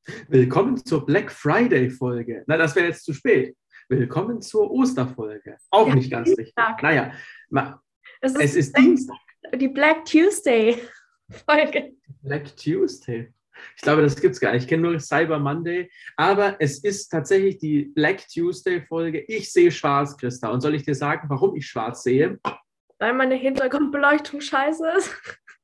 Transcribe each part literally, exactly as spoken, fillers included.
Willkommen zur Black Friday-Folge. Na, das wäre jetzt zu spät. Willkommen zur Osterfolge. Auch Ja, nicht ganz richtig. Dienstag. Naja, ma, Es es ist ist Dienstag. die Black Tuesday-Folge. Black Tuesday. Ich glaube, das gibt es gar nicht. Ich kenne nur Cyber Monday. Aber es ist tatsächlich die Black Tuesday-Folge. Ich sehe schwarz, Christa. Und soll ich dir sagen, warum ich schwarz sehe? Weil meine Hintergrundbeleuchtung scheiße ist.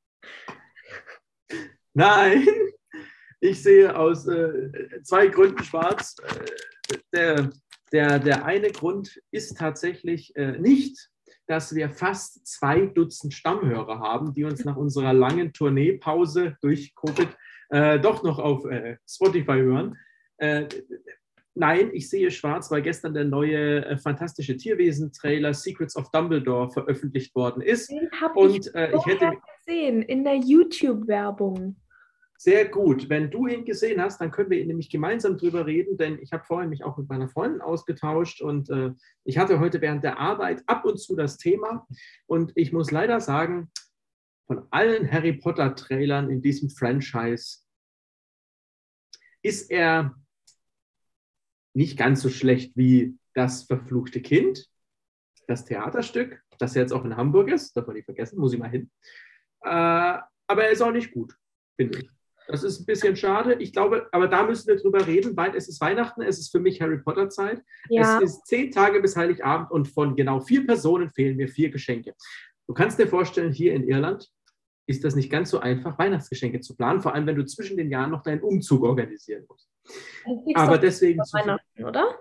Nein, ich sehe aus äh, zwei Gründen schwarz. Äh, der, der, der eine Grund ist tatsächlich äh, nicht, dass wir fast zwei Dutzend Stammhörer haben, die uns nach unserer langen Tourneepause durch Covid äh, doch noch auf äh, Spotify hören. Äh, nein, ich sehe schwarz, weil gestern der neue äh, fantastische Tierwesen-Trailer Secrets of Dumbledore veröffentlicht worden ist. Den habe Und ich äh, ich hätte gesehen in der YouTube-Werbung. Sehr gut. Wenn du ihn gesehen hast, dann können wir ihn nämlich gemeinsam drüber reden, denn ich habe vorhin mich auch mit meiner Freundin ausgetauscht und äh, ich hatte heute während der Arbeit ab und zu das Thema und ich muss leider sagen, von allen Harry Potter Trailern in diesem Franchise ist er nicht ganz so schlecht wie das verfluchte Kind, das Theaterstück, das jetzt auch in Hamburg ist, darf man nicht vergessen, muss ich mal hin. Äh, aber er ist auch nicht gut, finde ich. Das ist ein bisschen schade. Ich glaube, aber da müssen wir drüber reden, weil es ist Weihnachten, es ist für mich Harry Potter Zeit. Ja. Es ist zehn Tage bis Heiligabend und von genau vier Personen fehlen mir vier Geschenke. Du kannst dir vorstellen, hier in Irland ist das nicht ganz so einfach, Weihnachtsgeschenke zu planen, vor allem wenn du zwischen den Jahren noch deinen Umzug organisieren musst. Aber deswegen zu Weihnachten, oder?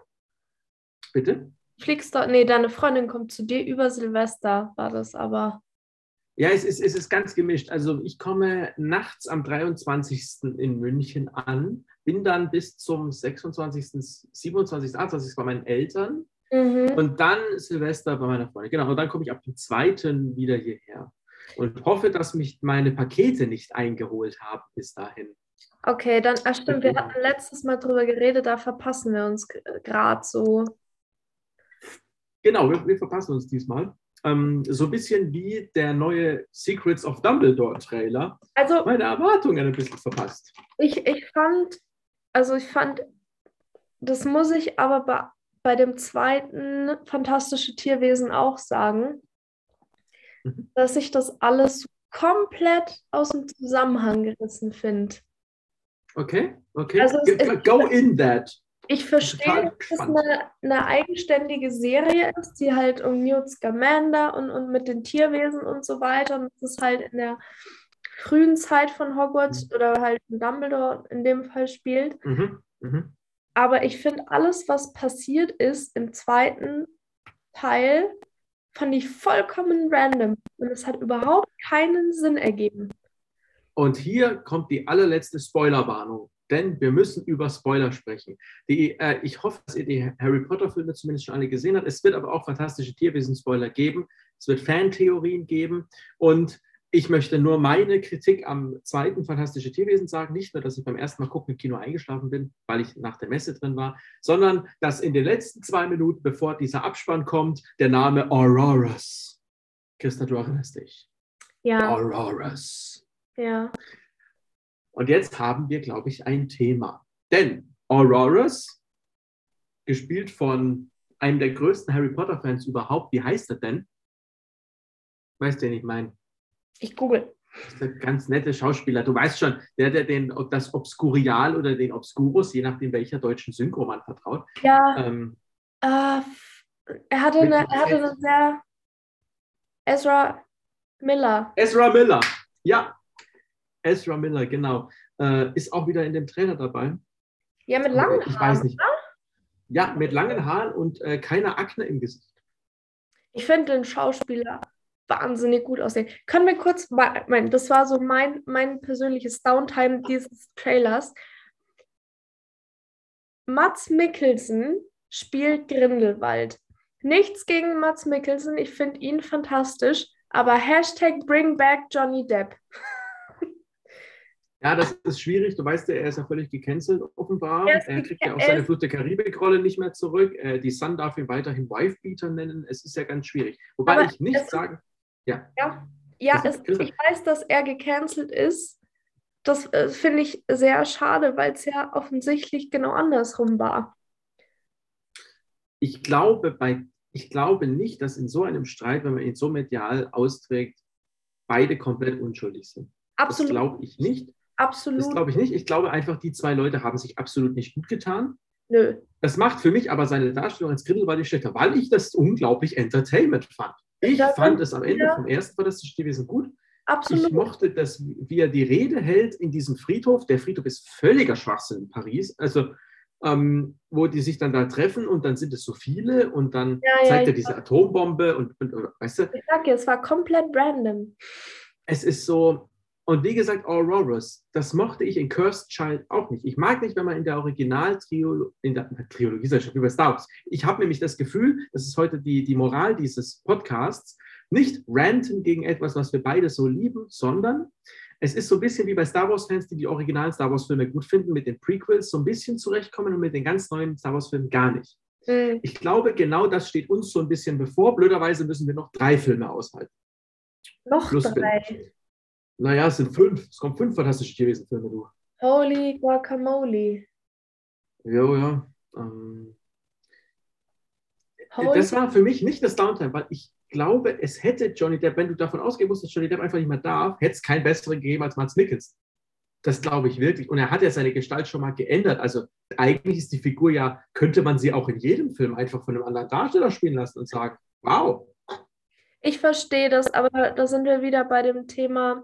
Bitte? Fliegst du, nee, deine Freundin kommt zu dir über Silvester, war das aber. Ja, es ist, es ist ganz gemischt. Also ich komme nachts am dreiundzwanzigsten in München an, bin dann bis zum sechsundzwanzigsten, siebenundzwanzigsten, achtundzwanzigsten bei meinen Eltern mhm. und dann Silvester bei meiner Freundin. Genau, und dann komme ich ab dem zweiten wieder hierher und hoffe, dass mich meine Pakete nicht eingeholt haben bis dahin. Okay, dann, ach stimmt, wir hatten letztes Mal drüber geredet, da verpassen wir uns gerade so. Genau, wir, wir verpassen uns diesmal. Ähm, so ein bisschen wie der neue Secrets of Dumbledore Trailer. Also, meine Erwartungen ein bisschen verpasst. Ich, ich fand, also ich fand, das muss ich aber bei, bei dem zweiten Fantastische Tierwesen auch sagen, mhm. dass ich das alles komplett aus dem Zusammenhang gerissen finde. Okay, okay. Also es, Go in that. Ich verstehe, dass es eine, eine eigenständige Serie ist, die halt um Newt Scamander und, und mit den Tierwesen und so weiter, und das ist halt in der frühen Zeit von Hogwarts oder halt in Dumbledore in dem Fall spielt. Mhm. Mhm. Aber ich finde, alles, was passiert ist im zweiten Teil, fand ich vollkommen random und es hat überhaupt keinen Sinn ergeben. Und hier kommt die allerletzte Spoilerwarnung. Denn wir müssen über Spoiler sprechen. Die, äh, ich hoffe, dass ihr die Harry Potter-Filme zumindest schon alle gesehen habt. Es wird aber auch fantastische Tierwesen-Spoiler geben. Es wird Fantheorien geben. Und ich möchte nur meine Kritik am zweiten Fantastische Tierwesen sagen. Nicht nur, dass ich beim ersten Mal gucken im Kino eingeschlafen bin, weil ich nach der Messe drin war, sondern dass in den letzten zwei Minuten, bevor dieser Abspann kommt, der Name Aurorus. Christa, du erinnerst dich. Ja. Aurorus. Ja. Und jetzt haben wir, glaube ich, ein Thema. Denn Aurorus, gespielt von einem der größten Harry Potter-Fans überhaupt, wie heißt er denn? Weißt du, wen ich meine? Ich google. Das ist der ganz nette Schauspieler. Du weißt schon, der, der den, das Obscurial oder den Obscurus, je nachdem, welcher deutschen Synchro man vertraut. Ja. Ähm, äh, er, hatte eine, er hatte eine sehr... Ezra Miller. Ezra Miller, ja. Ezra Miller, genau. Äh, ist auch wieder in dem Trailer dabei. Ja, mit langen ich Haaren. Weiß nicht. Ja, mit langen Haaren und äh, keiner Akne im Gesicht. Ich finde den Schauspieler wahnsinnig gut aussehen. Können wir kurz, mein, das war so mein, mein persönliches Downtime dieses Trailers. Mads Mikkelsen spielt Grindelwald. Nichts gegen Mads Mikkelsen, ich finde ihn fantastisch, aber Hashtag Bring Back Johnny Depp. Ja, das ist schwierig. Du weißt ja, er ist ja völlig gecancelt offenbar. Er, er kriegt ja auch seine Flucht der Karibik-Rolle nicht mehr zurück. Die Sun darf ihn weiterhin Wifebeater nennen. Es ist ja ganz schwierig. Wobei aber ich nicht sagen... Ja, ja, ja es, ich weiß, dass er gecancelt ist, das äh, finde ich sehr schade, weil es ja offensichtlich genau andersrum war. Ich glaube, bei, ich glaube nicht, dass in so einem Streit, wenn man ihn so medial austrägt, beide komplett unschuldig sind. Das Absolut, glaube ich nicht. Das absolut, glaube ich nicht. Ich glaube einfach, die zwei Leute haben sich absolut nicht gut getan. nö. Das macht für mich aber seine Darstellung als Grindelwald schlechter, weil ich das unglaublich Entertainment fand. Ich Da fand sind es am Ende wir vom ersten Fantastische Tierwesen gut. Ich absolut. mochte das, wie er die Rede hält in diesem Friedhof. Der Friedhof ist völliger Schwachsinn in Paris. Also, ähm, wo die sich dann da treffen und dann sind es so viele und dann Ja, ja, zeigt er diese ja. Atombombe und, und, und weißt du, Ich sag dir, es war komplett random. es ist so, und wie gesagt, Aurorus, das mochte ich in Cursed Child auch nicht. Ich mag nicht, wenn man in der Original-Triologie, in der Triologie, sag ich schon, über Star Wars, ich habe nämlich das Gefühl, das ist heute die, die Moral dieses Podcasts, nicht ranten gegen etwas, was wir beide so lieben, sondern es ist so ein bisschen wie bei Star Wars-Fans, die die originalen Star Wars-Filme gut finden, mit den Prequels so ein bisschen zurechtkommen und mit den ganz neuen Star Wars-Filmen gar nicht. Mhm. Ich glaube, genau das steht uns so ein bisschen bevor. Blöderweise müssen wir noch drei Filme aushalten. Noch Plus, wenn, drei. naja, es sind fünf. Es kommen fünf fantastische Tierwesen-Filme durch. Holy guacamole. Ja, ja. Ähm, Holy. das war für mich nicht das Downtime, weil ich glaube, es hätte Johnny Depp, wenn du davon ausgehen musst, dass Johnny Depp einfach nicht mehr darf, hätte es keinen besseren gegeben als Mads Mikkelsen. Das glaube ich wirklich. Und er hat ja seine Gestalt schon mal geändert. Also eigentlich ist die Figur ja, könnte man sie auch in jedem Film einfach von einem anderen Darsteller spielen lassen und sagen, wow. Ich verstehe das, aber da sind wir wieder bei dem Thema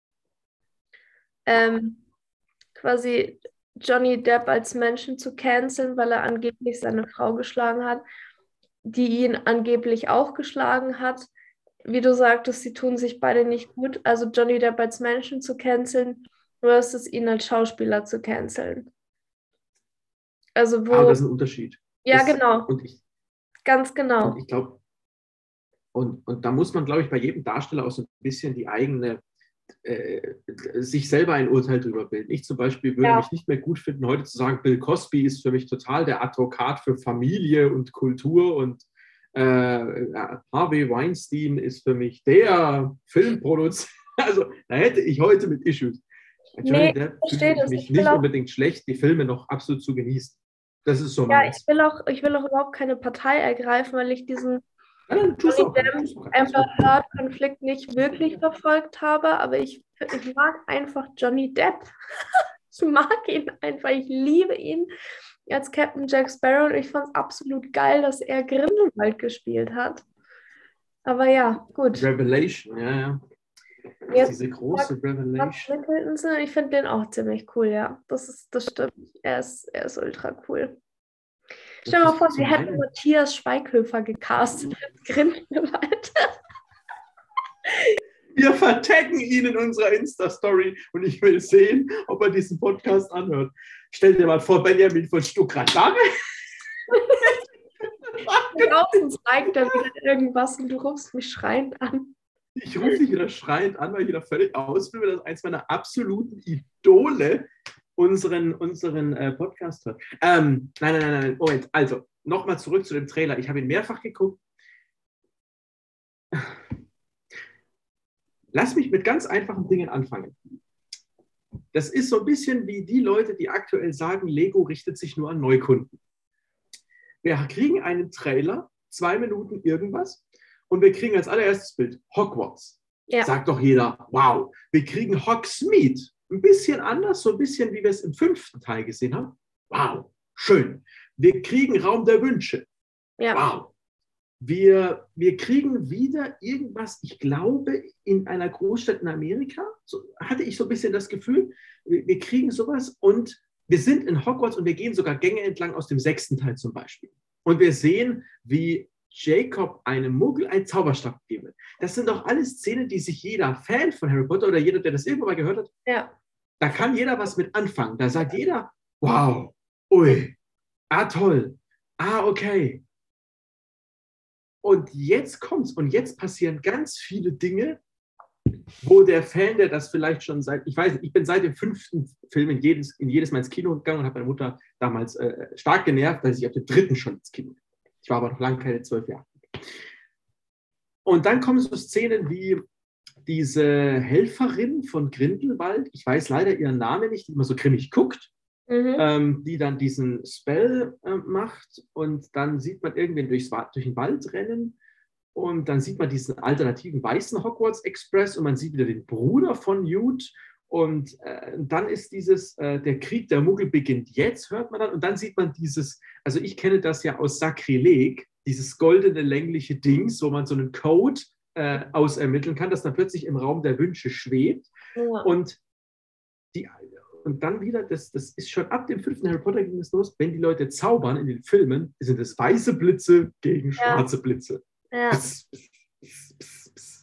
ähm, quasi Johnny Depp als Menschen zu canceln, weil er angeblich seine Frau geschlagen hat, die ihn angeblich auch geschlagen hat. Wie du sagtest, sie tun sich beide nicht gut. Also Johnny Depp als Menschen zu canceln versus ihn als Schauspieler zu canceln. Also Aber wo, das ist ein Unterschied. ja Das, genau, und ich, ganz und genau. ich glaube, und, und da muss man, glaube ich, bei jedem Darsteller auch so ein bisschen die eigene, äh, sich selber ein Urteil drüber bilden. Ich zum Beispiel würde Ja, mich nicht mehr gut finden, heute zu sagen, Bill Cosby ist für mich total der Advokat für Familie und Kultur und äh, Harvey Weinstein ist für mich der Filmproduzent. Also da hätte ich heute mit Issues. Bei nee, Johnny ich Depp fühle verstehe ich das. mich Ich will nicht auch unbedingt schlecht, die Filme noch absolut zu genießen. Das ist so Ja, ich meins. will auch, ich will auch überhaupt keine Partei ergreifen, weil ich diesen Nein, nein, tust Johnny auch gar nicht. Depp Tust auch gar nicht. Amber Heard-Konflikt nicht wirklich verfolgt habe, aber ich, ich mag einfach Johnny Depp. Ich mag ihn einfach, ich liebe ihn als Captain Jack Sparrow und ich fand es absolut geil, dass er Grindelwald gespielt hat. Aber ja, gut. Revelation, ja, ja. Das ist Jetzt diese große Mads Revelation. Mikkelsen, ich finde den auch ziemlich cool, ja. Das ist, das stimmt. Er ist, er ist ultra cool. Stell Das dir mal vor, ist sie zum hätten einen. Matthias Schweighöfer gecastet als Grindelwald. Wir vertaggen ihn in unserer Insta-Story und ich will sehen, ob er diesen Podcast anhört. Stell dir mal vor, Benjamin von Stuckrad-Barre. Draußen zeigt er wieder irgendwas und du rufst mich schreiend an. Ich rufe dich wieder schreiend an, weil ich wieder völlig ausflippe, dass eins meiner absoluten Idole unseren, unseren äh, Podcast hört. Ähm, nein, nein, nein, nein, Moment. Also, nochmal zurück zu dem Trailer. Ich habe ihn mehrfach geguckt. Lass mich mit ganz einfachen Dingen anfangen. Das ist so ein bisschen wie die Leute, die aktuell sagen, Lego richtet sich nur an Neukunden. Wir kriegen einen Trailer, zwei Minuten irgendwas, und wir kriegen als allererstes Bild Hogwarts. Ja. Sagt doch jeder, wow. Wir kriegen Hogsmeade. Ein bisschen anders, so ein bisschen, wie wir es im fünften Teil gesehen haben. Wow, schön. Wir kriegen Raum der Wünsche. Ja. Wow. Wir, wir kriegen wieder irgendwas, ich glaube, in einer Großstadt in Amerika, so hatte ich so ein bisschen das Gefühl, wir, wir kriegen sowas und wir sind in Hogwarts und wir gehen sogar Gänge entlang aus dem sechsten Teil zum Beispiel. Und wir sehen, wie Jacob einem Muggel einen Zauberstab geben. Das sind doch alles Szenen, die sich jeder Fan von Harry Potter oder jeder, der das irgendwann mal gehört hat, Ja. da kann jeder was mit anfangen. Da sagt jeder, wow, ui, ah toll, ah okay. Und jetzt kommt's und jetzt passieren ganz viele Dinge, wo der Fan, der das vielleicht schon seit, ich weiß nicht, ich bin seit dem fünften Film in jedes, in jedes Mal ins Kino gegangen und habe meine Mutter damals äh, stark genervt, dass ich auf den dritten schon ins Kino gegangen bin. Ich war aber noch lange keine zwölf Jahre. Und dann kommen so Szenen wie diese Helferin von Grindelwald, ich weiß leider ihren Namen nicht, die immer so grimmig guckt, Mhm. ähm, die dann diesen Spell äh, macht und dann sieht man irgendwen durchs, durch den Wald rennen und dann sieht man diesen alternativen weißen Hogwarts Express und man sieht wieder den Bruder von Newt und äh, dann ist dieses, äh, der Krieg der Muggel beginnt jetzt, hört man dann und dann sieht man dieses, also ich kenne das ja aus Sakrileg, dieses goldene längliche Dings, wo man so einen Code äh, ausermitteln kann, das dann plötzlich im Raum der Wünsche schwebt Ja. und die Und dann wieder, das, das ist schon ab dem fünften Harry Potter ging es los, wenn die Leute zaubern in den Filmen, sind es weiße Blitze gegen schwarze ja. Blitze. Ja. Pss, pss, pss, pss.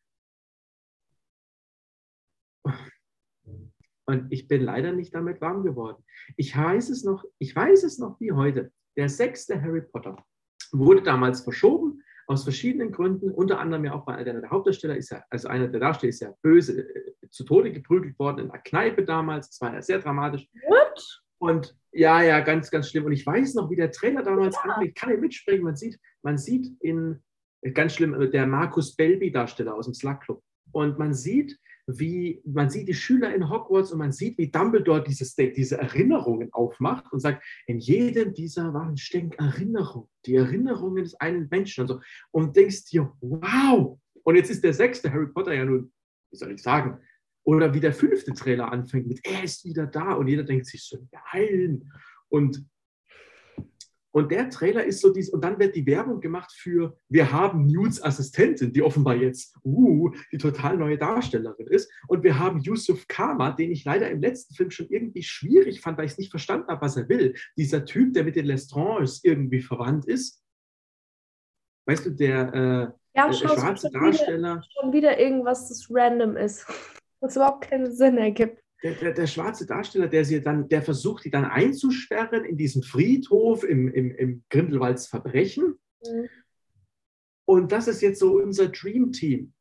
Und ich bin leider nicht damit warm geworden. Ich weiß es noch, ich weiß es noch wie heute. Der sechste Harry Potter wurde damals verschoben, aus verschiedenen Gründen, unter anderem ja auch bei einer der Hauptdarsteller ist ja, also einer der Darsteller ist ja böse äh, zu Tode geprügelt worden in einer Kneipe damals. Das war ja sehr dramatisch. What? Und ja, ja, ganz, ganz schlimm. Und ich weiß noch, wie der Trailer damals ja. anfängt. Ich kann nicht mitspringen. Man sieht, man sieht in, ganz schlimm, der Marcus Belby-Darsteller aus dem Slug Club. Und man sieht, wie, man sieht die Schüler in Hogwarts und man sieht, wie Dumbledore dieses, diese Erinnerungen aufmacht und sagt, in jedem dieser Waren steckt Erinnerung, die Erinnerungen des einen Menschen und so. Und denkst dir, wow! Und jetzt ist der sechste Harry Potter ja nun, wie soll ich sagen, oder wie der fünfte Trailer anfängt mit, er ist wieder da und jeder denkt sich so, nein. Und Und der Trailer ist so dies, und dann wird die Werbung gemacht für, wir haben Newts Assistentin, die offenbar jetzt, uh, die total neue Darstellerin ist. Und wir haben Yusuf Kama, den ich leider im letzten Film schon irgendwie schwierig fand, weil ich es nicht verstanden habe, was er will. Dieser Typ, der mit den Lestranges irgendwie verwandt ist. Weißt du, der äh, ja, äh, schwarze schon Darsteller. Wieder, schon wieder irgendwas, das random ist, was überhaupt keinen Sinn ergibt. Der, der, der schwarze Darsteller, der sie dann, der versucht, die dann einzusperren in diesem Friedhof im, im, im Grindelwalds Verbrechen. Mhm. Und das ist jetzt so unser Dream Team.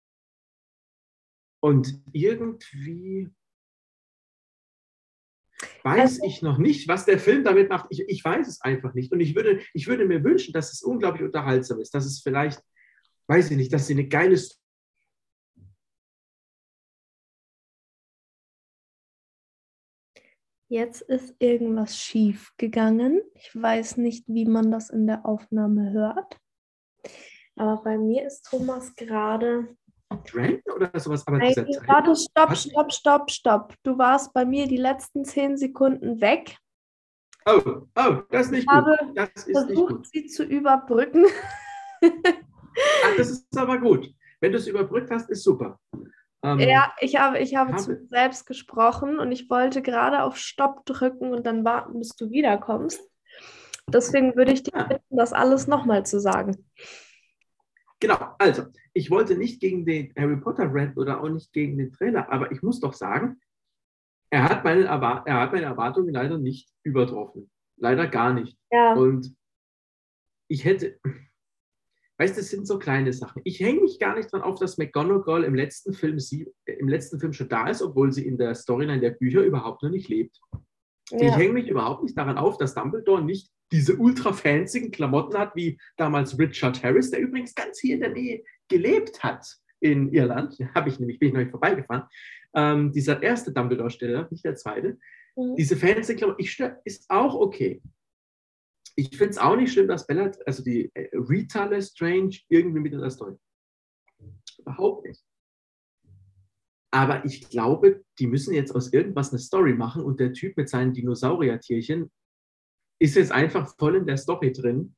Und irgendwie weiß also, ich noch nicht, was der Film damit macht. Ich, ich weiß es einfach nicht. Und ich würde, ich würde mir wünschen, dass es unglaublich unterhaltsam ist, dass es vielleicht, weiß ich nicht, dass sie eine geile Story. Jetzt ist irgendwas schief gegangen. Ich weiß nicht, wie man das in der Aufnahme hört. Aber bei mir ist Thomas gerade... Trend oder sowas? Aber Nein, warte, stopp, stopp, stopp, stopp. Du warst bei mir die letzten zehn Sekunden weg. Oh, oh, das ist nicht ich gut. Habe das ist versucht, nicht gut. sie zu überbrücken. Ach, das ist aber gut. Wenn du es überbrückt hast, ist super. Ähm, ja, ich habe, ich habe, habe zu mir selbst gesprochen und ich wollte gerade auf Stopp drücken und dann warten, bis du wiederkommst. Deswegen würde ich dich ah. bitten, das alles nochmal zu sagen. Genau, also, ich wollte nicht gegen den Harry Potter Rant oder auch nicht gegen den Trailer, aber ich muss doch sagen, er hat meine, Erwart- er hat meine Erwartungen leider nicht übertroffen. Leider gar nicht. Ja. Und ich hätte, weißt du, das sind so kleine Sachen. Ich hänge mich gar nicht dran auf, dass McGonagall im letzten Film sie, im letzten Film schon da ist, obwohl sie in der Storyline der Bücher überhaupt noch nicht lebt. Ja. Ich hänge mich überhaupt nicht daran auf, dass Dumbledore nicht diese ultra fancyen Klamotten hat, wie damals Richard Harris, der übrigens ganz hier in der Nähe gelebt hat in Irland. Habe ich nämlich, bin ich noch nicht vorbeigefahren. Ähm, dieser erste Dumbledore-Steller, nicht der zweite. Mhm. Diese fancy Klamotten, ich stör, ist auch okay. Ich finde es auch nicht schlimm, dass Bella, also die äh, Rita Lestrange irgendwie mit in der Story. Überhaupt nicht. Aber ich glaube, die müssen jetzt aus irgendwas eine Story machen und der Typ mit seinen Dinosaurier-Tierchen ist jetzt einfach voll in der Story drin.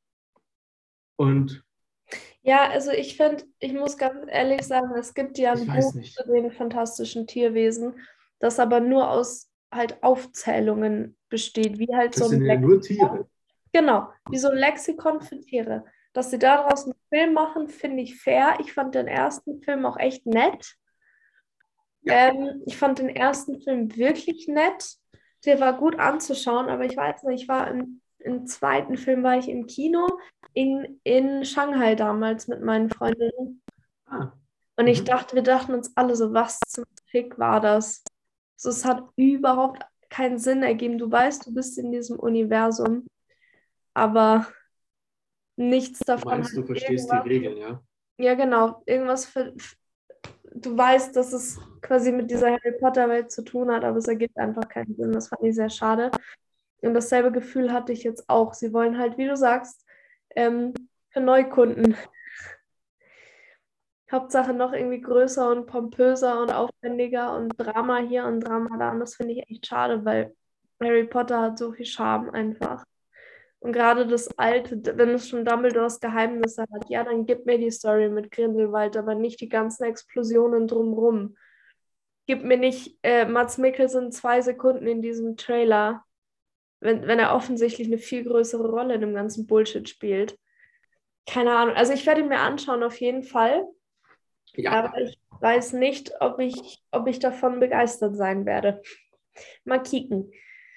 Und ja, also ich finde, ich muss ganz ehrlich sagen, es gibt ja ein Buch zu den fantastischen Tierwesen, das aber nur aus halt Aufzählungen besteht, wie halt das so ein sind ja nur Tiere. Genau, wie so ein Lexikon für Tiere. Dass sie daraus einen Film machen, finde ich fair. Ich fand den ersten Film auch echt nett. Ja. Ähm, ich fand den ersten Film wirklich nett. Der war gut anzuschauen, aber ich weiß nicht, ich war im, im zweiten Film war ich im Kino in, in Shanghai damals mit meinen Freundinnen. Ah. Und ich Mhm. dachte, wir dachten uns alle so, was zum Fick war das? So, es hat überhaupt keinen Sinn ergeben. Du weißt, du bist in diesem Universum, aber nichts davon. Du meinst, du verstehst die Regeln, ja? Ja, genau. Irgendwas ver du weißt, dass es quasi mit dieser Harry Potter-Welt zu tun hat, aber es ergibt einfach keinen Sinn. Das fand ich sehr schade. Und dasselbe Gefühl hatte ich jetzt auch. Sie wollen halt, wie du sagst, ähm, für Neukunden. Hauptsache noch irgendwie größer und pompöser und aufwendiger und Drama hier und Drama da. Und das finde ich echt schade, weil Harry Potter hat so viel Charme einfach. Und gerade das Alte, wenn es schon Dumbledores Geheimnisse hat, ja, dann gib mir die Story mit Grindelwald, aber nicht die ganzen Explosionen drumrum. Gib mir nicht äh, Mads Mikkelsen zwei Sekunden in diesem Trailer, wenn, wenn er offensichtlich eine viel größere Rolle in dem ganzen Bullshit spielt. Keine Ahnung. Also ich werde ihn mir anschauen auf jeden Fall, Ja, aber ich weiß nicht, ob ich, ob ich davon begeistert sein werde. Mal kicken.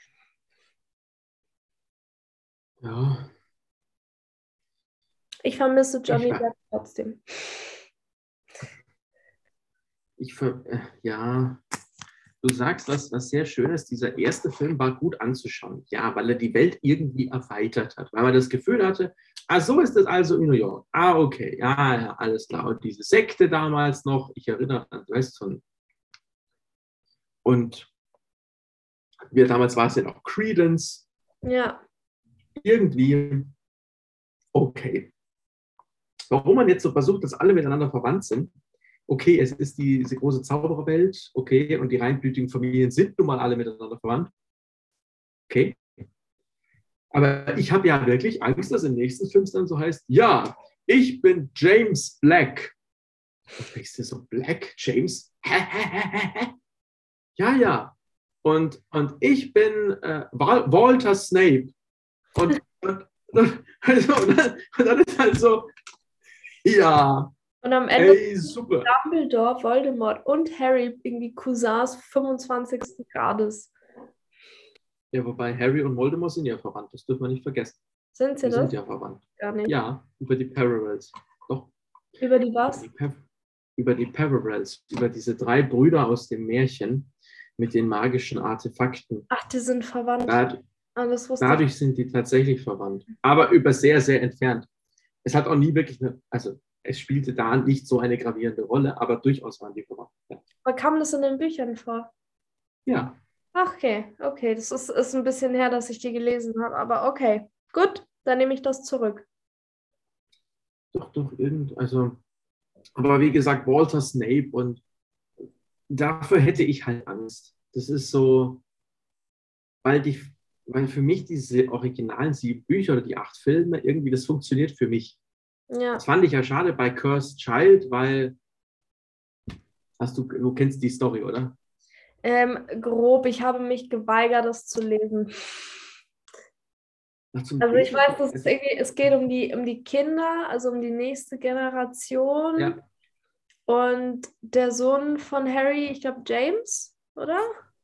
ja, Ich vermisse ich, Johnny war- Depp trotzdem. ich, ver- äh, ja, du sagst was, was sehr Schönes. Dieser erste Film war gut anzuschauen. Ja, weil er die Welt irgendwie erweitert hat. Weil man das Gefühl hatte, ah, so ist es also in New York. Ah, okay, ja, ja, alles klar. Und diese Sekte damals noch, ich erinnere an Weston. Und wir damals war es ja noch Credence. Ja, Irgendwie, okay. Warum man jetzt so versucht, dass alle miteinander verwandt sind, okay, es ist die, diese große Zaubererwelt, okay, und die reinblütigen Familien sind nun mal alle miteinander verwandt, okay. Aber ich habe ja wirklich Angst, dass im nächsten Film es dann so heißt, ja, ich bin James Black. Und denkst du so, Black, James? Hä, hä, hä, hä, hä? Ja, ja. Und, und ich bin äh, Wal Walter Snape. Und, und, also, und, dann, und dann ist halt so, ja, und am Ende ey, super. Dumbledore, Voldemort und Harry irgendwie Cousins fünfundzwanzigsten Grades. Ja, wobei Harry und Voldemort sind ja verwandt, das dürfen wir nicht vergessen. Sind sie Die sind das? ja verwandt. Gar nicht. Ja, über die Parallels. Doch, Über die über was? die, pa über die Parallels, über diese drei Brüder aus dem Märchen mit den magischen Artefakten. Ach, die sind verwandt. Dad Ah, das wusste ich. dadurch sind die tatsächlich verwandt. Aber über sehr, sehr entfernt. Es hat auch nie wirklich eine, also es spielte da nicht so eine gravierende Rolle, aber durchaus waren die verwandt. Ja. Aber kam das in den Büchern vor? Ja. Ach, okay, okay. Das ist, ist ein bisschen her, dass ich die gelesen habe, aber okay. Gut, dann nehme ich das zurück. Doch, doch, irgend, also, aber wie gesagt, Walter Snape und dafür hätte ich halt Angst. Das ist so, weil die, weil für mich diese originalen sieben Bücher oder die acht Filme irgendwie, das funktioniert für mich. Ja. Das fand ich ja schade bei Cursed Child, weil, hast du, du kennst die Story, oder? Ähm, grob, ich habe mich geweigert, das zu lesen. Ach, zum Also ich Lesen? weiß, dass es, irgendwie, es geht um die, um die Kinder, also um die nächste Generation. Ja. Und der Sohn von Harry, ich glaube James, oder?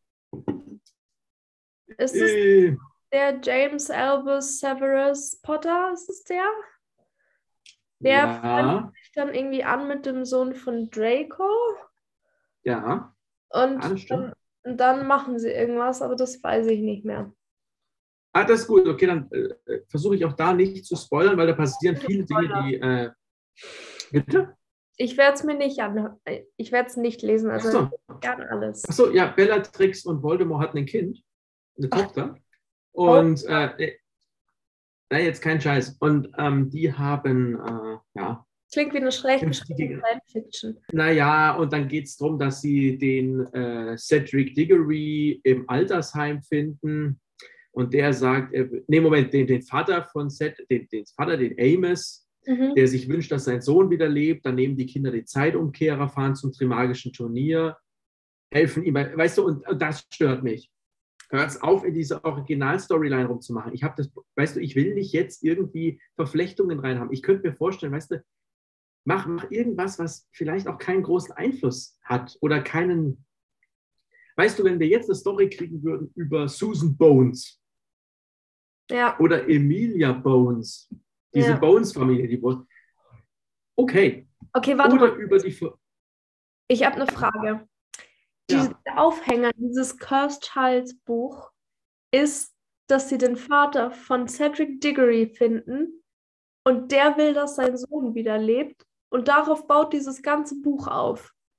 Ist es Äh, der James Albus Severus Potter? Ist es der? Der freundet ja, sich dann irgendwie an mit dem Sohn von Draco ja, und ah, das stimmt. dann, und dann machen sie irgendwas, aber das weiß ich nicht mehr. Ah, das ist gut. Okay, dann äh, versuche ich auch da nicht zu spoilern, weil da passieren viele Dinge, die. Äh, bitte? Ich werde es mir nicht anhören. Ich werde es nicht lesen, also Achso, gerne alles. Achso, ja, Bellatrix und Voldemort hatten ein Kind, eine Ach. Tochter. Und äh, na, jetzt kein Scheiß. Und ähm, die haben, äh, ja. Klingt wie eine schlecht kämpfen die geschriebene gegen- Fanfiction. Naja, und dann geht es darum, dass sie den äh, Cedric Diggory im Altersheim finden. Und der sagt, äh, nee, Moment, den, den Vater von Ced, den, den Vater, den Amos, Mhm. der sich wünscht, dass sein Sohn wieder lebt. Dann nehmen die Kinder den Zeitumkehrer, fahren zum Trimagischen Turnier, helfen ihm, bei- weißt du, und, und das stört mich. Hört auf, in diese Original-Storyline rumzumachen. Ich habe das, weißt du, ich will nicht jetzt irgendwie Verflechtungen rein haben. Ich könnte mir vorstellen, weißt du, mach, mach irgendwas, was vielleicht auch keinen großen Einfluss hat oder keinen. Weißt du, wenn wir jetzt eine Story kriegen würden über Susan Bones Ja, oder Emilia Bones, diese Ja. Bones-Familie, die Bones. Okay. okay, warte Oder mal. über die. Ver- Ich habe eine Frage. Ja. Dieser Aufhänger, dieses Cursed Child Buch, ist, dass sie den Vater von Cedric Diggory finden und der will, dass sein Sohn wieder lebt und darauf baut dieses ganze Buch auf.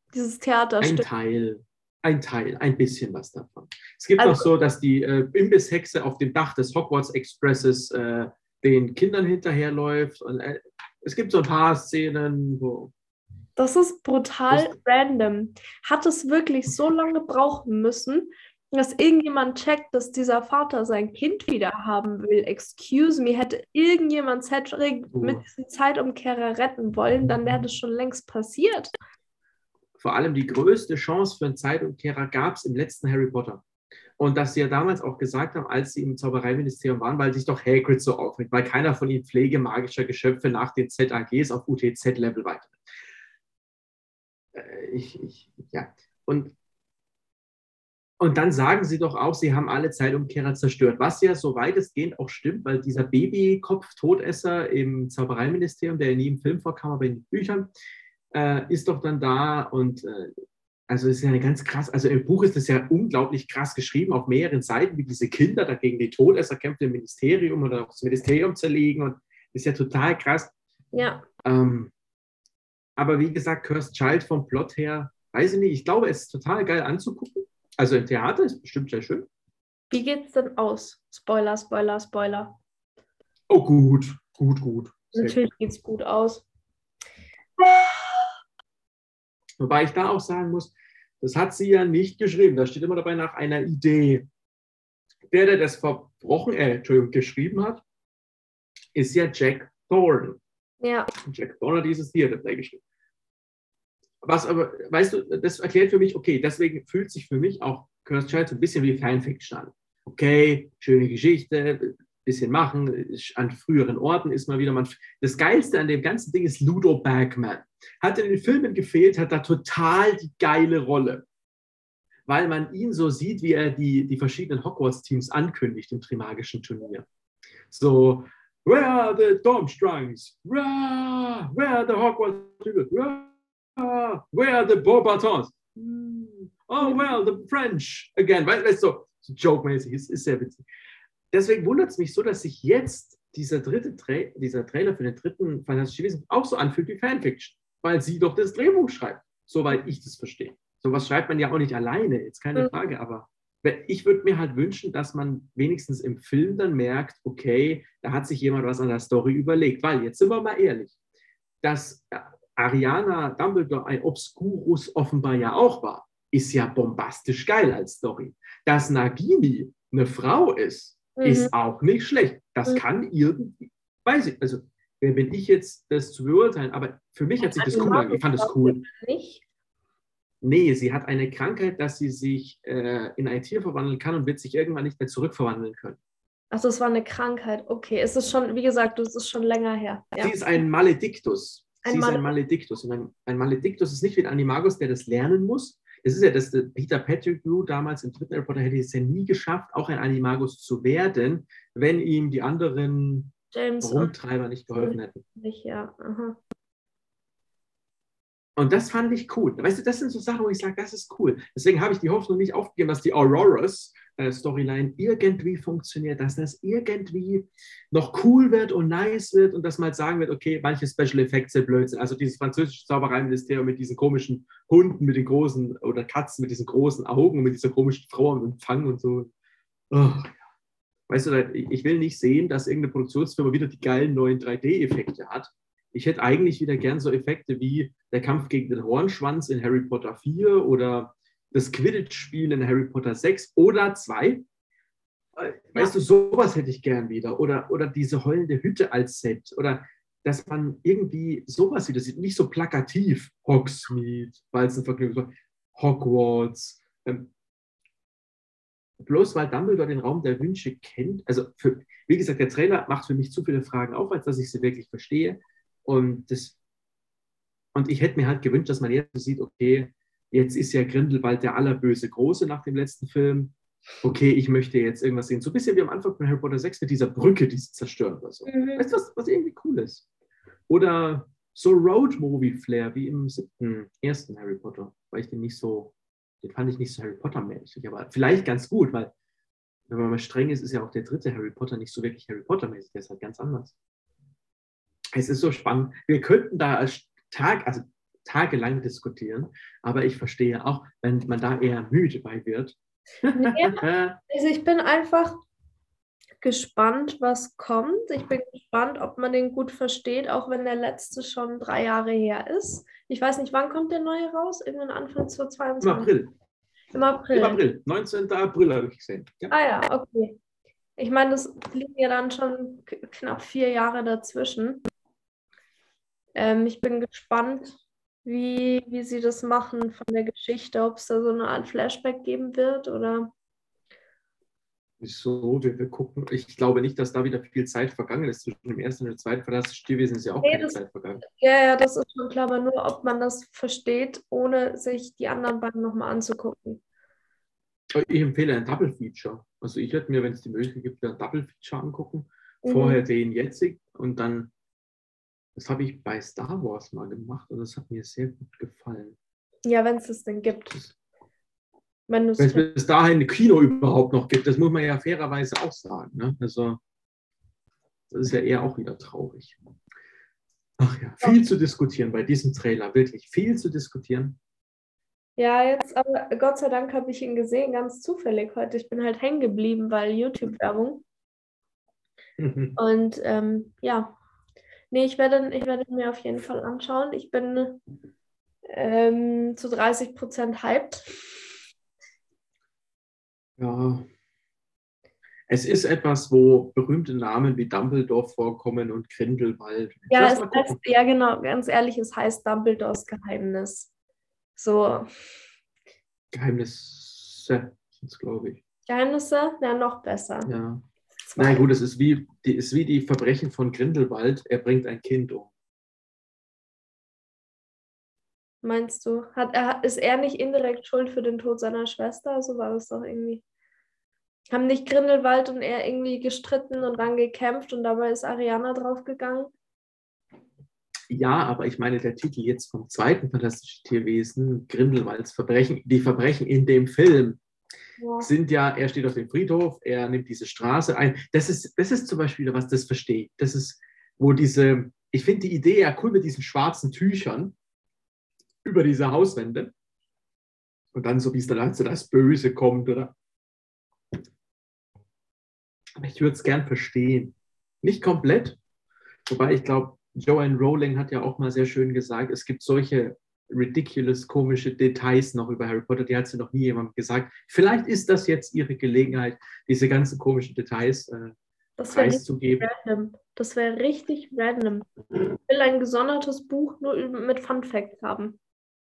dieses Ein Theaterstück. Teil, ein Teil, ein bisschen was davon. Es gibt Also- noch so, dass die äh, Imbisshexe auf dem Dach des Hogwarts Expresses äh, den Kindern hinterherläuft. Und, äh, es gibt so ein paar Szenen, wo Das ist brutal das, random. Hat es wirklich so lange brauchen müssen, dass irgendjemand checkt, dass dieser Vater sein Kind wieder haben will? Excuse me, hätte irgendjemand Cedric mit wo, diesem Zeitumkehrer retten wollen, dann wäre das schon längst passiert. vor allem die größte Chance für einen Zeitumkehrer gab es im letzten Harry Potter. Und dass sie ja damals auch gesagt haben, als sie im Zaubereiministerium waren, weil sich doch Hagrid so aufregt, weil keiner von ihnen Pflege magischer Geschöpfe nach den Z A Gs auf U T Z-Level weiter. Äh, ich, ich, ja. Und, und dann sagen sie doch auch, sie haben alle Zeitumkehrer zerstört, was ja so weitestgehend auch stimmt, weil dieser Babykopf-Todesser im Zaubereiministerium, der nie im Film vorkam, aber in den Büchern, äh, ist doch dann da und äh, also es ist ja eine ganz krass, also im Buch ist das ja unglaublich krass geschrieben, auf mehreren Seiten, wie diese Kinder da gegen die Todesser kämpfen im Ministerium oder auch das Ministerium zerlegen und ist ja total krass. Ja. Ähm, aber wie gesagt, Cursed Child vom Plot her, weiß ich nicht, ich glaube, es ist total geil anzugucken. Also im Theater ist bestimmt sehr schön. Wie geht's denn aus? Spoiler, Spoiler, Spoiler. Oh, gut, gut, gut. Sehr Natürlich gut. geht's gut aus. Wobei ich da auch sagen muss, das hat sie ja nicht geschrieben. Da steht immer dabei nach einer Idee. Der, der das verbrochen, äh, Entschuldigung, geschrieben hat, ist ja Jack Thorne. Ja. Jack Thorne hat dieses Theaterplay geschrieben. Was aber, weißt du, das erklärt für mich, okay, deswegen fühlt sich für mich auch Cursed Child so ein bisschen wie Fanfiction an. Okay, schöne Geschichte, bisschen machen, an früheren Orten ist mal wieder man. Das Geilste an dem ganzen Ding ist Ludo Bagman. Hat in den Filmen gefehlt, hat da total die geile Rolle. Weil man ihn so sieht, wie er die, die verschiedenen Hogwarts-Teams ankündigt im Trimagischen Turnier. So, where are the Durmstrangs? Where, where are the Hogwarts-Teams? Where, where are the Beauxbatons? Oh, well, the French again. Weißt du, so joke-mäßig, ist, ist sehr witzig. Deswegen wundert es mich so, dass sich jetzt dieser dritte Tra- dieser Trailer für den dritten Fantastische Wesen auch so anfühlt wie Fanfiction, weil sie doch das Drehbuch schreibt, soweit ich das verstehe. Sowas schreibt man ja auch nicht alleine, jetzt keine Frage, aber ich würde mir halt wünschen, dass man wenigstens im Film dann merkt, okay, da hat sich jemand was an der Story überlegt, weil jetzt sind wir mal ehrlich, dass Ariana Dumbledore ein Obscurus offenbar ja auch war, ist ja bombastisch geil als Story. Dass Nagini eine Frau ist, mhm. ist auch nicht schlecht. Das mhm. kann irgendwie, weiß ich, also wer bin ich jetzt, das zu beurteilen, aber für mich hat sich das cool angehört. Ich fand das cool. Nicht? Nee, sie hat eine Krankheit, dass sie sich äh, in ein Tier verwandeln kann und wird sich irgendwann nicht mehr zurückverwandeln können. Achso, es war eine Krankheit. Okay, es ist schon, wie gesagt, es ist schon länger her. Ja. Sie ist ein Maledictus. Ein sie ist Male- ein Maledictus. Und ein, ein Maledictus ist nicht wie ein Animagus, der das lernen muss. Das ist ja, dass Peter Pettigrew damals im dritten Harry Potter hätte es ja nie geschafft, auch ein Animagus zu werden, wenn ihm die anderen James Rumtreiber nicht geholfen hätten. Nicht, ja. Aha. Und das fand ich cool. Weißt du, das sind so Sachen, wo ich sage, das ist cool. Deswegen habe ich die Hoffnung nicht aufgegeben, dass die Auroras-Storyline äh, irgendwie funktioniert, dass das irgendwie noch cool wird und nice wird und dass man halt sagen wird, okay, manche Special Effects sind Blödsinn. Also dieses französische Zaubereiministerium mit diesen komischen Hunden, mit den großen, oder Katzen mit diesen großen Augen und mit dieser komischen Frau im Empfang und so. Oh, weißt du, ich will nicht sehen, dass irgendeine Produktionsfirma wieder die geilen neuen drei D-Effekte hat. Ich hätte eigentlich wieder gern so Effekte wie der Kampf gegen den Hornschwanz in Harry Potter vier oder das Quidditch-Spiel in Harry Potter sechs oder zwei. Weißt ja. du, sowas hätte ich gern wieder. Oder, oder diese heulende Hütte als Set. Oder dass man irgendwie sowas wieder sieht. Nicht so plakativ. Hogsmeade, weil es ein Vergnügen ist. Hogwarts. Ähm, bloß weil Dumbledore den Raum der Wünsche kennt. Also, für, wie gesagt, der Trailer macht für mich zu viele Fragen auf, als dass ich sie wirklich verstehe. Und, das, und ich hätte mir halt gewünscht, dass man jetzt sieht, okay, jetzt ist ja Grindelwald der allerböse Große nach dem letzten Film. Okay, ich möchte jetzt irgendwas sehen. So ein bisschen wie am Anfang von Harry Potter sechs mit dieser Brücke, die sie zerstören oder so. Mhm. Weißt du, was, was irgendwie cool ist? Oder so Road-Movie-Flair wie im siebten, ersten Harry Potter. Weil ich den nicht so, den fand ich nicht so Harry Potter-mäßig. Aber vielleicht ganz gut, weil, wenn man mal streng ist, ist ja auch der dritte Harry Potter nicht so wirklich Harry Potter-mäßig. Der ist halt ganz anders. Es ist so spannend. Wir könnten da als Tag, also tagelang diskutieren, aber ich verstehe auch, wenn man da eher müde bei wird. Nee, also ich bin einfach gespannt, was kommt. Ich bin gespannt, ob man den gut versteht, auch wenn der letzte schon drei Jahre her ist. Ich weiß nicht, wann kommt der neue raus? Irgendwann Anfang Im zweitausendzweiundzwanzig. April. Im April. Im April. neunzehnten April habe ich gesehen. Ja. Ah ja, okay. Ich meine, das liegen ja dann schon k- knapp vier Jahre dazwischen. Ähm, ich bin gespannt, wie, wie sie das machen von der Geschichte, ob es da so eine Art Flashback geben wird oder. Wieso? Wir, wir gucken. Ich glaube nicht, dass da wieder viel Zeit vergangen ist. Zwischen dem ersten und dem zweiten Fantastischen Tierwesen ist ja auch Nee, keine das, Zeit vergangen. ja, ja, das ist schon klar, aber nur, ob man das versteht, ohne sich die anderen beiden nochmal anzugucken. Ich empfehle ein Double Feature. Also ich werde mir, wenn es die Möglichkeit gibt, ein Double Feature angucken. Mhm. Vorher den jetzig und dann, das habe ich bei Star Wars mal gemacht und das hat mir sehr gut gefallen. Ja, wenn es das denn gibt. Wenn Wenn es bis dahin ein Kino überhaupt noch gibt, das muss man ja fairerweise auch sagen. Ne? Also das ist ja eher auch wieder traurig. Ach ja, viel zu diskutieren bei diesem Trailer, wirklich viel zu diskutieren. Ja, jetzt aber Gott sei Dank habe ich ihn gesehen, ganz zufällig heute. Ich bin halt hängen geblieben, weil YouTube-Werbung. Und ähm, ja, nee, ich werde, ich werde ihn mir auf jeden Fall anschauen. Ich bin ähm, zu dreißig Prozent hyped. Ja, es ist etwas, wo berühmte Namen wie Dumbledore vorkommen und Grindelwald. Ja, Lass es mal heißt, gucken. ja, genau, ganz ehrlich, es heißt Dumbledores Geheimnis. So, Geheimnisse sind es, glaube ich. Geheimnisse, ja, noch besser. Ja. Zwei. Na gut, es ist wie, die, ist wie die Verbrechen von Grindelwald. Er bringt ein Kind um. Meinst du? Hat er, ist er nicht indirekt schuld für den Tod seiner Schwester? So war das doch irgendwie. Haben nicht Grindelwald und er irgendwie gestritten und dann gekämpft und dabei ist Ariana draufgegangen? Ja, aber ich meine, der Titel jetzt vom zweiten Fantastischen Tierwesen, Grindelwalds Verbrechen, die Verbrechen in dem Film, Ja. sind ja, er steht auf dem Friedhof, er nimmt diese Straße ein. Das ist, das ist zum Beispiel was, das verstehe ich. Das ist, wo diese, ich finde die Idee ja cool mit diesen schwarzen Tüchern über diese Hauswände. Und dann so, wie es dann halt so das Böse kommt, oder? Aber ich würde es gern verstehen. Nicht komplett, wobei ich glaube, Joanne Rowling hat ja auch mal sehr schön gesagt, es gibt solche ridiculous, komische Details noch über Harry Potter, die hat sie noch nie jemandem gesagt. Vielleicht ist das jetzt ihre Gelegenheit, diese ganzen komischen Details äh, Das wäre richtig preiszugeben. random. Das wäre richtig random. Ich will ein gesondertes Buch nur mit Fun Facts haben.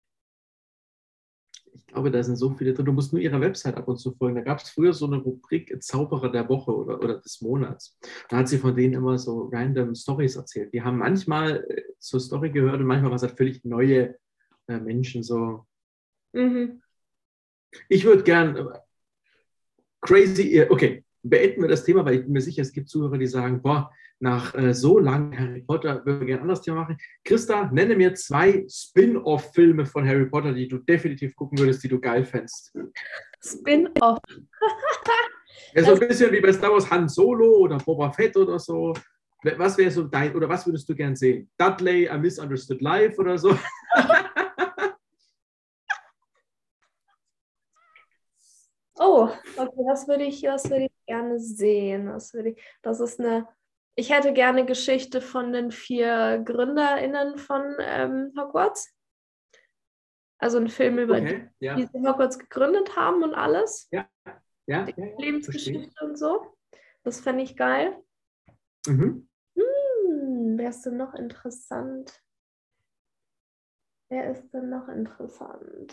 Ich glaube, da sind so viele drin. Du musst nur ihrer Website ab und zu folgen. Da gab es früher so eine Rubrik Zauberer der Woche oder, oder des Monats. Da hat sie von denen immer so random Stories erzählt. Die haben manchmal äh, zur Story gehört und manchmal was halt völlig neue äh, Menschen so. Mhm. Ich würde gern äh, crazy, äh, okay, beenden wir das Thema, weil ich bin mir sicher, es gibt Zuhörer, die sagen, boah, nach äh, so lang Harry Potter würde ich gerne ein anderes Thema machen. Christa, nenne mir zwei Spin-off-Filme von Harry Potter, die du definitiv gucken würdest, die du geil fändest. Spin-off. Ja, so ein bisschen wie bei Star Wars Han Solo oder Boba Fett oder so. Was wäre so dein, oder was würdest du gern sehen? Dudley, A Misunderstood Life oder so? Oh, okay, das würde ich, das würde ich gerne sehen. Das würde ich, das ist eine, ich hätte gerne Geschichte von den vier GründerInnen von ähm, Hogwarts. Also ein Film über Okay, die, ja. die sie Hogwarts gegründet haben und alles. Ja, ja, ja, ja, Lebensgeschichte verstehe. und so. Das fände ich geil. Mhm. Hm, wer ist denn noch interessant? Wer ist denn noch interessant?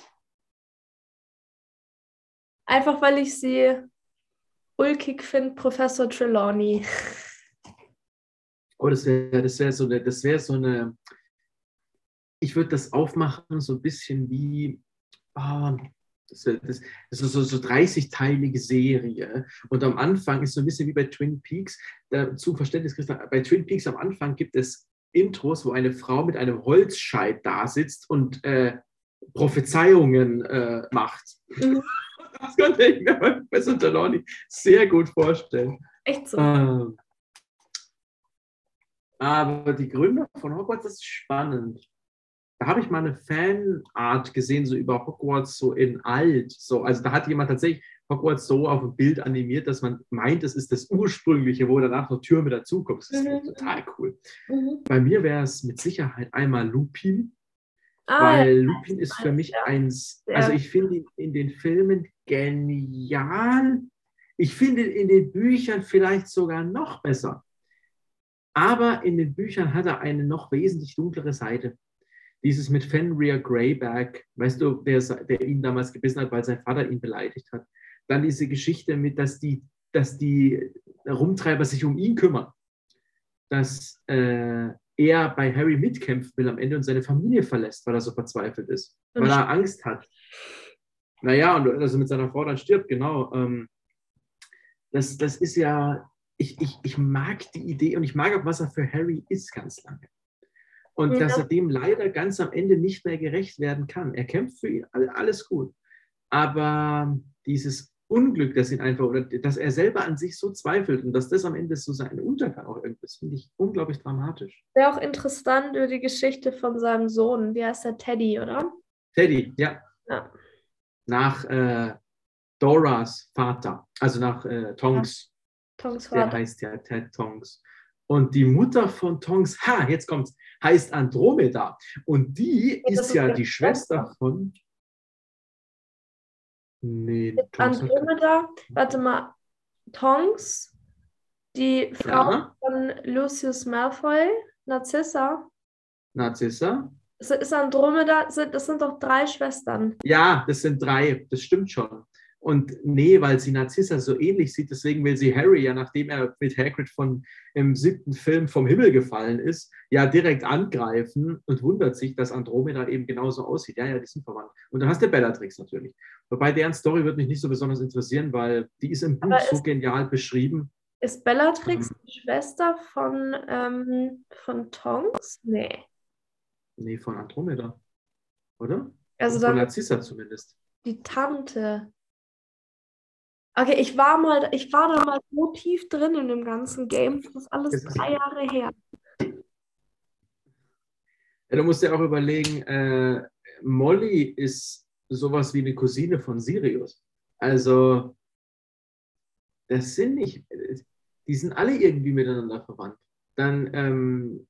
Einfach weil ich sie ulkig finde, Professor Trelawney. Oh, das wäre das wär so eine, das wäre so eine, ich würde das aufmachen, so ein bisschen wie, ah, das, wär, das, das ist so, so dreißig-teilige Serie. Und am Anfang ist so ein bisschen wie bei Twin Peaks. Da, zum Verständnis, Christa, bei Twin Peaks am Anfang gibt es Intros, wo eine Frau mit einem Holzscheit da sitzt und äh, Prophezeiungen äh, macht. Mhm. Das könnte ich mir bei Professor Trelawney sehr gut vorstellen. Echt so. Ähm, aber die Gründer von Hogwarts, das ist spannend. da habe ich mal eine Fanart gesehen, so über Hogwarts, so in alt. So. Also da hat jemand tatsächlich Hogwarts so auf ein Bild animiert, dass man meint, es ist das ursprüngliche, wo danach noch Türme dazukommen. Das ist Mhm. total cool. Mhm. Bei mir wäre es mit Sicherheit einmal Lupin, Ah, ja. weil Lupin ist für mich Ja. eins, Ja. also ich finde ihn in den Filmen genial. Ich finde ihn in den Büchern vielleicht sogar noch besser. Aber in den Büchern hat er eine noch wesentlich dunklere Seite. Dieses mit Fenrir Greyback, weißt du, der, der ihn damals gebissen hat, weil sein Vater ihn beleidigt hat. Dann diese Geschichte mit, dass die, dass die Rumtreiber sich um ihn kümmern. Dass äh, er bei Harry mitkämpfen will am Ende und seine Familie verlässt, weil er so verzweifelt ist. Weil er Angst hat. Naja, und also mit seiner Frau dann stirbt, genau. Ähm, das, das ist ja, ich, ich, ich mag die Idee und ich mag auch, was er für Harry ist, ganz lange. Und Ja. dass er dem leider ganz am Ende nicht mehr gerecht werden kann. Er kämpft für ihn, alles gut. Aber dieses Unglück, das ihn einfach, oder dass er selber an sich so zweifelt und dass das am Ende so sein Untergang auch irgendwie ist, finde ich unglaublich dramatisch. Wäre auch interessant über die Geschichte von seinem Sohn. Wie heißt der? Teddy, oder? Teddy, ja. Ja. Nach äh, Doras Vater, also nach äh, Tonks. Ja. Tonks Der Vater. heißt ja Ted Tonks. Und die Mutter von Tonks, ha, jetzt kommt's, heißt Andromeda. Und die Ja, das ist ist ja ja die Schwester von. Nee, Tonks hat keine. Andromeda, warte mal, Tonks, die Frau Ja, von Lucius Malfoy, Narcissa. Narzissa. Ist ist Andromeda, sind- das sind doch drei Schwestern. Ja, das sind drei, das stimmt schon. Und nee, weil sie Narzissa so ähnlich sieht, deswegen will sie Harry ja, nachdem er mit Hagrid von im siebten Film vom Himmel gefallen ist, ja direkt angreifen und wundert sich, dass Andromeda eben genauso aussieht. Ja, ja, die sind verwandt. Und dann hast du Bellatrix natürlich. Wobei deren Story wird mich nicht so besonders interessieren, weil die ist im Buch Aber so ist, genial beschrieben. ist Bellatrix Ähm, die Schwester von, ähm, von Tonks? Nee. nee, von Andromeda, oder? Also Von dann Narzissa zumindest. die Tante. Okay, ich war mal, ich war da mal so tief drin in dem ganzen Game. Das ist alles Das ist, drei Jahre her. ja, du musst dir auch überlegen, äh, Molly ist sowas wie eine Cousine von Sirius. Also, das sind nicht, die sind alle irgendwie miteinander verwandt. Dann, ähm,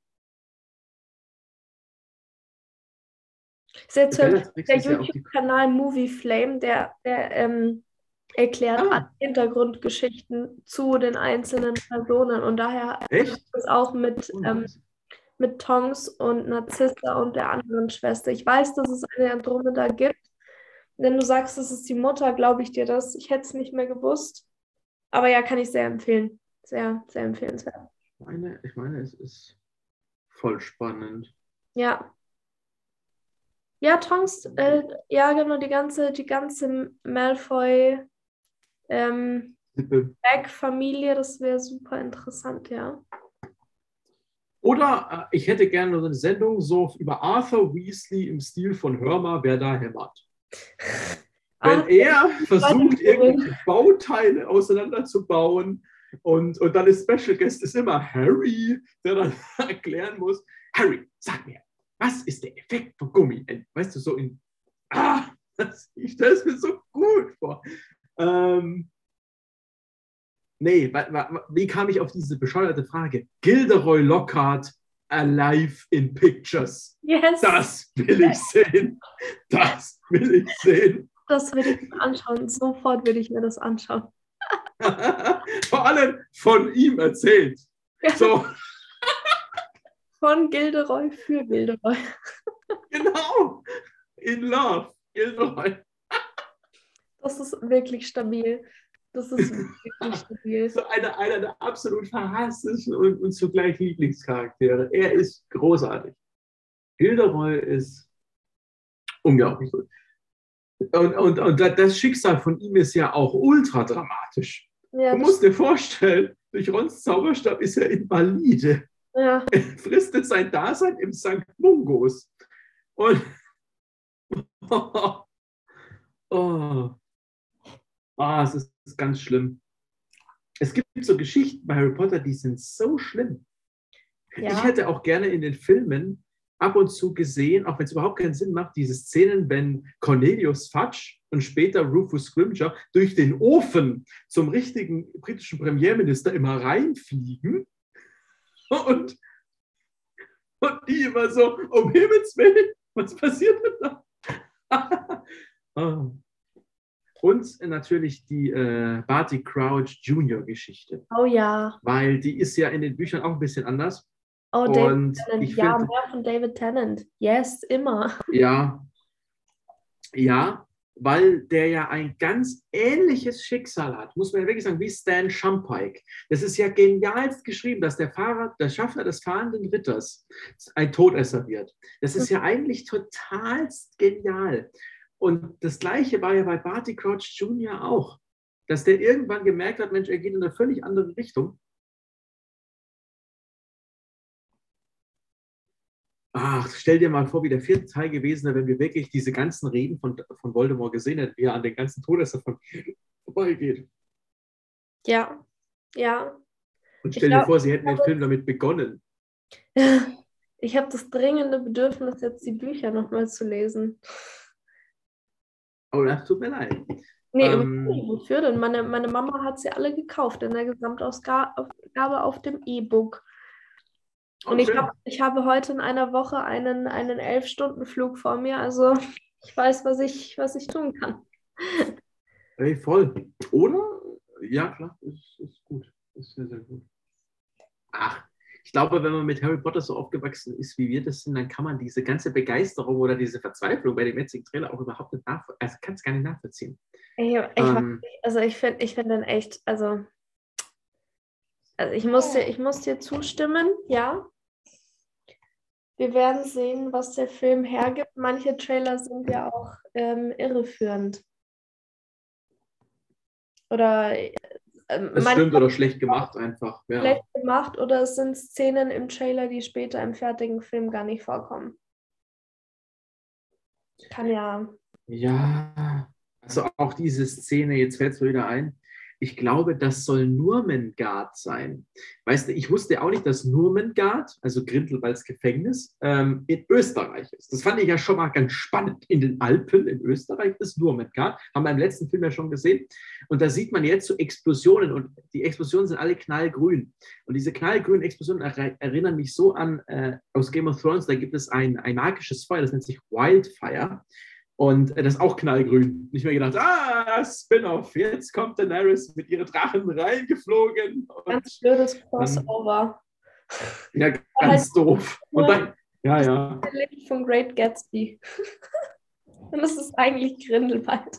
Ist jetzt zum Beispiel Bellatrix der ist ja auch die. YouTube-Kanal Movie Flame, der, der ähm, erklärt alle Ah, Hintergrundgeschichten zu den einzelnen Personen. Und daher ist echt? es auch mit, Oh, ähm, nice. mit Tonks und Narzissa und der anderen Schwester. Ich weiß, dass es eine Andromeda gibt. Wenn du sagst, das ist die Mutter, glaube ich dir das. Ich hätte es nicht mehr gewusst. Aber ja, kann ich sehr empfehlen. Sehr, sehr empfehlenswert. Ich meine, ich meine, es ist voll spannend. Ja. Ja, Tonks, äh, ja, genau, die ganze, die ganze Malfoy, ähm, Black-Familie, das wäre super interessant, ja. Oder äh, ich hätte gerne so eine Sendung so über Arthur Weasley im Stil von Hör mal, wer da hämmert. Ah, Wenn er versucht, Weiterbildung. irgendwelche Bauteile auseinanderzubauen und, und dann ist Special Guest ist immer Harry, der dann erklären muss, Harry, sag mir, was ist der Effekt von Gummi? Weißt du, so in, ah, das, ich stelle es mir so gut vor. Ähm, nee, wie kam ich auf diese bescheuerte Frage? Gilderoy Lockhart alive in pictures. Yes, Das will ich sehen. Das will ich sehen. das würde ich mir anschauen. Sofort würde ich mir das anschauen. Vor allem von ihm erzählt. Ja, So, von Gilderoy für Gilderoy. genau. In love. Gilderoy. Das ist wirklich stabil. Das ist wirklich stabil. So einer, einer der absolut verhasstesten und, und zugleich Lieblingscharaktere. Er ist großartig. Gilderoy ist unglaublich gut. Und, und, und das Schicksal von ihm ist ja auch ultra dramatisch. Ja, Du musst dir vorstellen, durch Rons Zauberstab ist er invalide. ja. Er fristet sein Dasein im Sankt Mungos. Und oh, oh, oh, es ist ganz schlimm. Es gibt so Geschichten bei Harry Potter, die sind so schlimm. Ja. Ich hätte auch gerne in den Filmen ab und zu gesehen, auch wenn es überhaupt keinen Sinn macht, diese Szenen, wenn Cornelius Fudge und später Rufus Scrimgeour durch den Ofen zum richtigen britischen Premierminister immer reinfliegen und, und die immer so, um Himmels Willen, was passiert denn da? Und natürlich die äh, Barty Crouch Junior Geschichte. Oh ja. Weil die ist ja in den Büchern auch ein bisschen anders. Oh, David Und Tennant. ich Ja, finde, mehr von David Tennant. Yes, immer. ja, ja, weil der ja ein ganz ähnliches Schicksal hat, muss man ja wirklich sagen, wie Stan Shumpike. Das ist ja genialst geschrieben, dass der Fahrer, der Schaffner des fahrenden Ritters ein Todesser wird. Das ist ja eigentlich totalst genial. Und das Gleiche war ja bei Barty Crouch Junior auch, dass der irgendwann gemerkt hat, Mensch, er geht in eine völlig andere Richtung. Ach, stell dir mal vor, wie der vierte Teil gewesen wäre, wenn wir wirklich diese ganzen Reden von, von Voldemort gesehen hätten, wie er an den ganzen Todesser vorbeigeht. Ja, ja. Und stell Ich dir glaub, vor, sie hätten den Film damit begonnen. ich habe das dringende Bedürfnis, jetzt die Bücher nochmal zu lesen. Oh, das tut mir leid. Nee, Ähm, wofür denn? Meine, meine Mama hat sie alle gekauft in der Gesamtausgabe auf dem E-Book. Und ich, okay. hab, ich habe heute in einer Woche einen, einen elf-Stunden-Flug vor mir, also ich weiß, was ich, was ich tun kann. Hey, voll. Oder? Ja, klar, ist, ist gut. Ist sehr, sehr gut. Ach, ich glaube, wenn man mit Harry Potter so aufgewachsen ist, wie wir das sind, dann kann man diese ganze Begeisterung oder diese Verzweiflung bei dem jetzigen Trailer auch überhaupt nicht nachvollziehen. Also kann es gar nicht nachvollziehen. Ich, ich, Ähm, also ich finde ich find den echt, also, also ich muss dir, ich muss dir zustimmen, ja. Wir werden sehen, was der Film hergibt. Manche Trailer sind ja auch ähm, irreführend. Oder ähm, das manche stimmt oder schlecht gemacht einfach. Ja. schlecht gemacht oder es sind Szenen im Trailer, die später im fertigen Film gar nicht vorkommen. Kann ja. Ja, also auch diese Szene, jetzt fällt es mir wieder ein. Ich glaube, das soll Nurmengard sein. Weißt du, ich wusste auch nicht, dass Nurmengard, also Grindelwalds Gefängnis, ähm, in Österreich ist. Das fand ich ja schon mal ganz spannend. In den Alpen in Österreich ist Nurmengard. Haben wir im letzten Film ja schon gesehen. Und da sieht man jetzt so Explosionen und die Explosionen sind alle knallgrün. Und diese knallgrünen Explosionen er erinnern mich so an äh, aus Game of Thrones, da gibt es ein, ein magisches Feuer, das nennt sich Wildfire. Und das ist auch knallgrün. Nicht mehr gedacht, ah, Spin-off, jetzt kommt Daenerys mit ihren Drachen reingeflogen. Ganz blödes Crossover. Ja, ganz halt doof. Und dann, ja, ja. Von Great Gatsby. Und das ist eigentlich Grindelwald.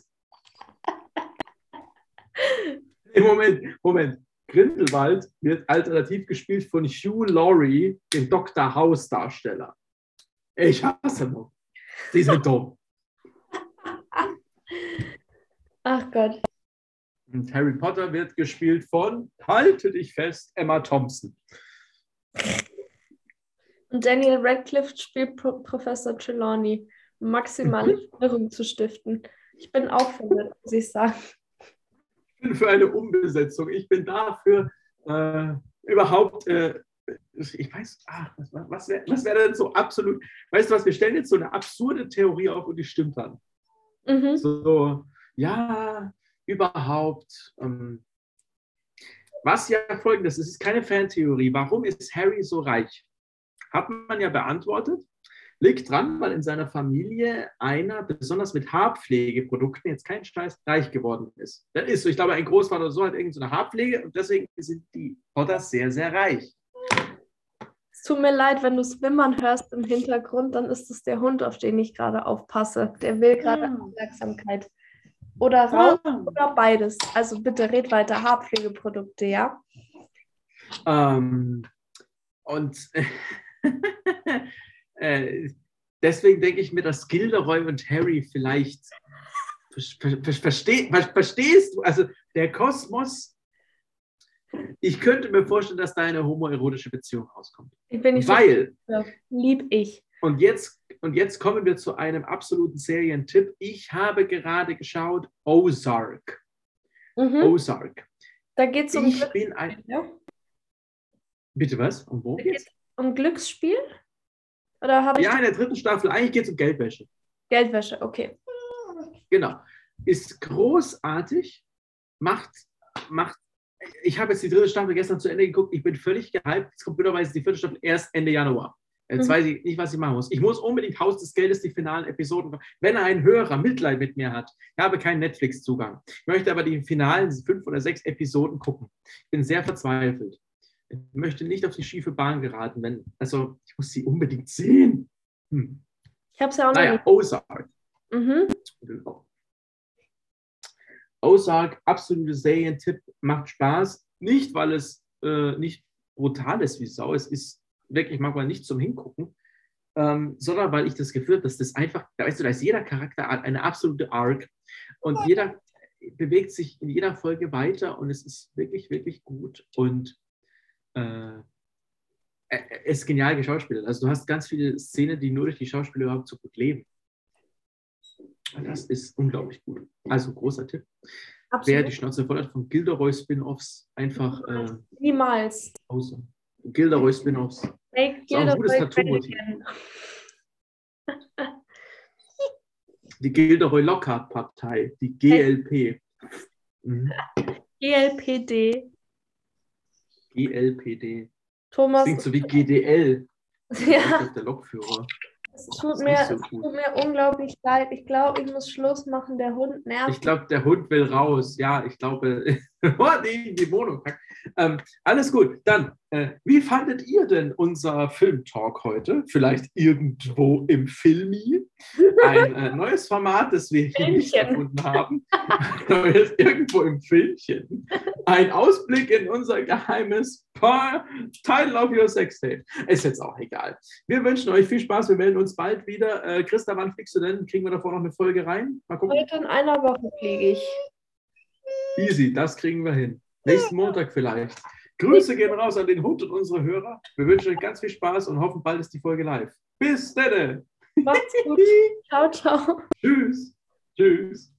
Im Moment, Moment. Grindelwald wird alternativ gespielt von Hugh Laurie, dem Doktor House-Darsteller. Ich hasse noch. Die sind dumm. Ach Gott. Und Harry Potter wird gespielt von, halte dich fest, Emma Thompson. Und Daniel Radcliffe spielt Pro Professor Trelawney, um maximale Verwirrung zu stiften. Ich bin auch verwirrt, muss ich sagen. Ich bin für eine Umbesetzung. Ich bin dafür äh, überhaupt, äh, ich weiß, ach, was, was wäre was wär denn so absolut, weißt du was, wir stellen jetzt so eine absurde Theorie auf und die stimmt dann. Mhm. So, ja, überhaupt. Ähm, was ja folgendes, es ist keine Fantheorie. Warum ist Harry so reich? Hat man ja beantwortet. Liegt dran, weil in seiner Familie einer, besonders mit Haarpflegeprodukten, jetzt kein Scheiß, reich geworden ist. Das ist so, ich glaube, ein Großvater oder so hat irgendeine so Haarpflege und deswegen sind die Potters sehr, sehr reich. Es tut mir leid, wenn du es wimmern hörst im Hintergrund, dann ist es der Hund, auf den ich gerade aufpasse. Der will gerade ja. Aufmerksamkeit. Oder raus ah. oder beides. Also bitte red weiter. Haarpflegeprodukte, ja? Ähm, und äh, deswegen denke ich mir, dass Gilderoy und Harry vielleicht ver ver versteh ver verstehst du, also der Kosmos. Ich könnte mir vorstellen, dass da eine homoerotische Beziehung rauskommt. Ich bin nicht Weil, so lieb ich. Und jetzt, und jetzt kommen wir zu einem absoluten Serientipp. Ich habe gerade geschaut Ozark. Mhm. Ozark. Da geht es um ich bin ein. Ja? Bitte was? Um wo geht's? Um Glücksspiel? Oder habe ich Ja, in der dritten Staffel. Eigentlich geht es um Geldwäsche. Geldwäsche? Okay. Genau. Ist großartig. Macht, macht. Ich habe jetzt die dritte Staffel gestern zu Ende geguckt. Ich bin völlig gehypt. Jetzt kommt blöderweise die vierte Staffel erst Ende Januar. Jetzt Mhm. weiß ich nicht, was ich machen muss. Ich muss unbedingt Haus des Geldes, die finalen Episoden. Wenn ein Hörer Mitleid mit mir hat, ich habe keinen Netflix-Zugang. Ich möchte aber die finalen fünf oder sechs Episoden gucken. Ich bin sehr verzweifelt. Ich möchte nicht auf die schiefe Bahn geraten. Wenn, also, ich muss sie unbedingt sehen. Hm. Ich habe es ja auch noch Naja, nicht. Ozark. Mhm. Ozark, absolute Serientipp, macht Spaß. Nicht, weil es äh, nicht brutal ist wie Sau. Es ist wirklich manchmal nicht zum Hingucken, ähm, sondern weil ich das Gefühl habe, dass das einfach, da weißt du, da ist jeder Charakter eine absolute Arc und jeder bewegt sich in jeder Folge weiter und es ist wirklich, wirklich gut und äh, er ist genial geschauspielert. Also du hast ganz viele Szenen, die nur durch die Schauspieler überhaupt so gut leben. Und das ist unglaublich gut. Also großer Tipp. Absolut. Wer die Schnauze voll hat von Gilderoy-Spin-Offs, einfach äh, Niemals. Pause. Gilderoy-Spin-Offs. Make Ist auch ein gutes Gilderoy Tattoo-Motiv. again. Die Gilderoy-Lockhart-Partei, die G L P. Mhm. G L P D. G L P D. Thomas. Klingt so wie G D L. Ja. Der Lokführer. Es tut, ist mir, nicht so es gut. tut mir unglaublich leid. Ich glaube, ich muss Schluss machen. Der Hund nervt. Ich glaube, der Hund will raus. Ja, ich glaube, oh, nee, in die Wohnung. Ähm, alles gut. Dann, äh, wie fandet ihr denn unser Filmtalk heute? Vielleicht irgendwo im Filmi? Ein äh, neues Format, das wir hier nicht Filmchen. erfunden haben. Neues irgendwo im Filmchen. Ein Ausblick in unser geheimes Pa- Title of Your Sex Tape. Ist jetzt auch egal. Wir wünschen euch viel Spaß. Wir melden uns bald wieder. Äh, Christa, wann fliegst du denn? Kriegen wir davor noch eine Folge rein? Mal gucken. Heute in einer Woche fliege ich. Easy, das kriegen wir hin. Nächsten Montag vielleicht. Grüße gehen raus an den Hund und unsere Hörer. Wir wünschen euch ganz viel Spaß und hoffen, bald ist die Folge live. Bis dann. Macht's gut. Ciao, ciao. Tschüss. Tschüss.